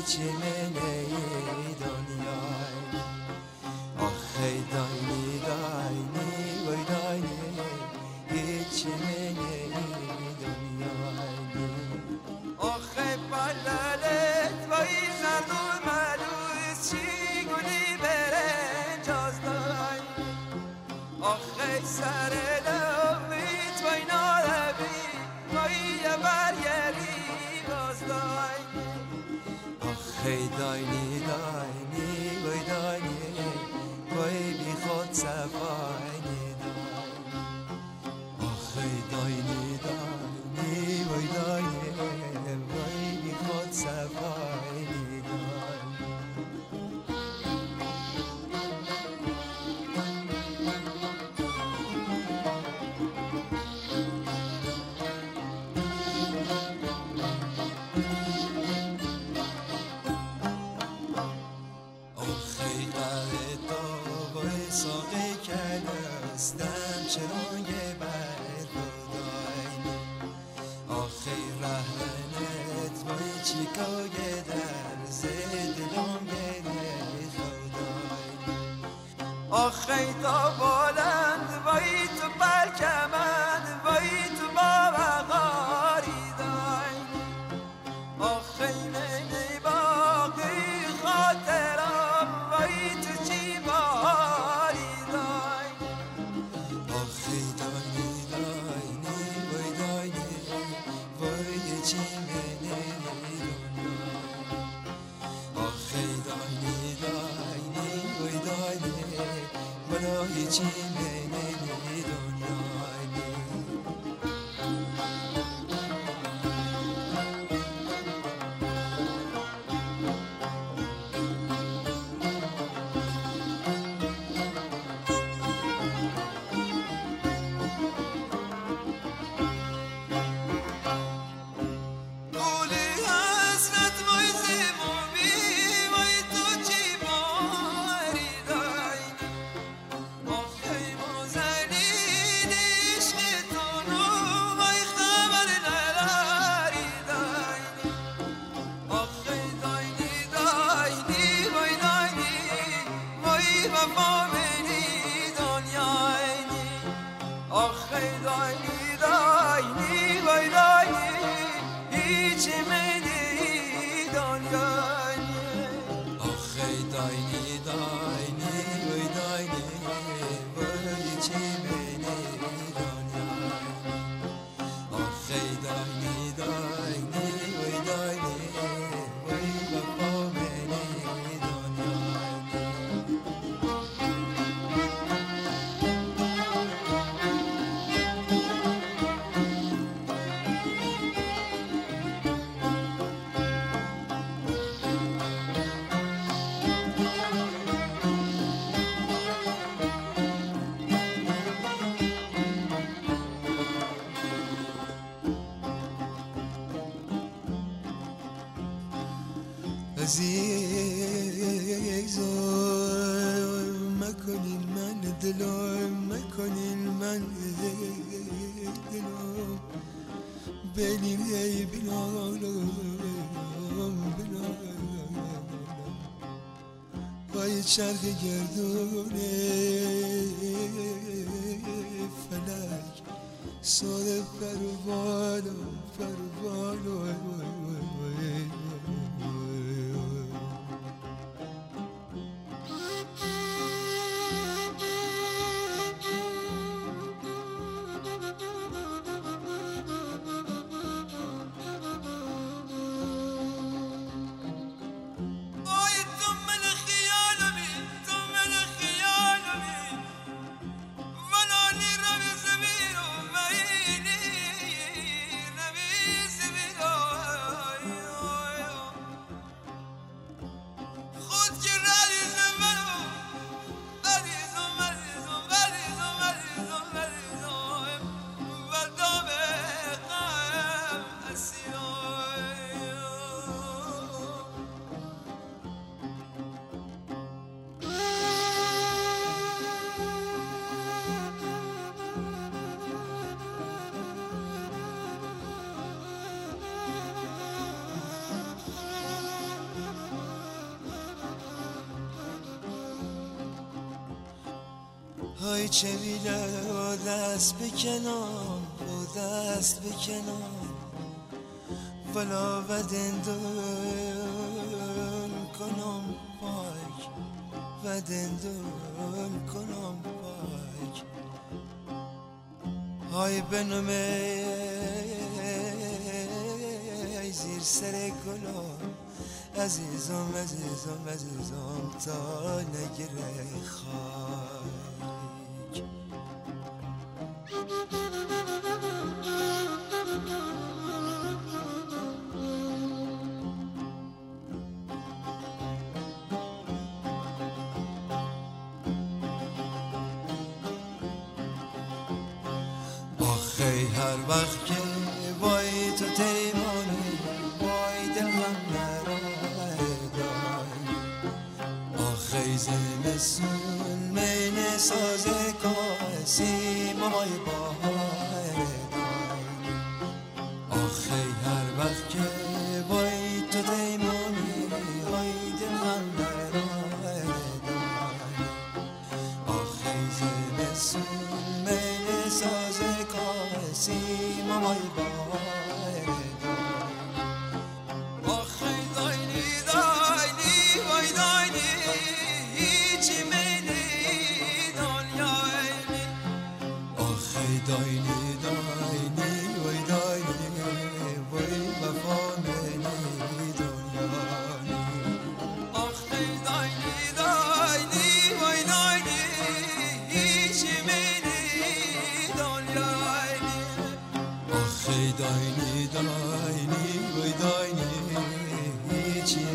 هیچ منه دنیای آخه داینی داینی وای داینی هیچ منه دنیای آخه بلالت وای زردو ملوز چی گلی برنج از دای آخه سر لویت وای ناربی وای برگری باز دای آخه داینی داینی وای داینی وای بی خود صفاینی دای آخه داینی داینی وای داینی وای بی خود صفاینی دای ساقه کلستم چرای بر خدای آخه رهنت وای چیکای در زدلم گره خدای آخه تا بلند وای تو برکمند وای تو با وقاری دای آخه منی باقی خاطرم وای تو چی باری دای آخه داینی داینی وای داینی وای چی منی دنیا آخه داینی داینی وای داینی وای چی منی دنیا آخه داینی داینی وای داینی هیچ منی دنیای آخه داینی داینی وای داینی وای چی منی دنیای آخه داینی داینی وای داینی وای وفا منی عزیزم مکنین من دلم مکنین من دلم بینیم ای بلالم پای چرخ گردونه فلک سر پروانو پروانو های چه بیله با دست بکنم با دست بکنم ولا ودندون کنم پاک ودندون کنم پاک های بنومه زیر سر گلم عزیزم عزیزم عزیزم تا نگره خاک آخی هر وقت که وای تو تیمانی وای دلم نرادای آخی زمستون من سازه کاسی مامای باهای دای آخی هر وقت که وای تو تیمانی وای دلم نرادای آخی زمستون من سازه کاسی مامای باهای آخی داینی داینی وای داینی هیچی منی دنیایی آخی داینی داینی وای داینی وای وفا منی دنیایی آخی داینی داینی وای داینی هیچی منی دنیایی آخی داینی داینی وای داینی هیچی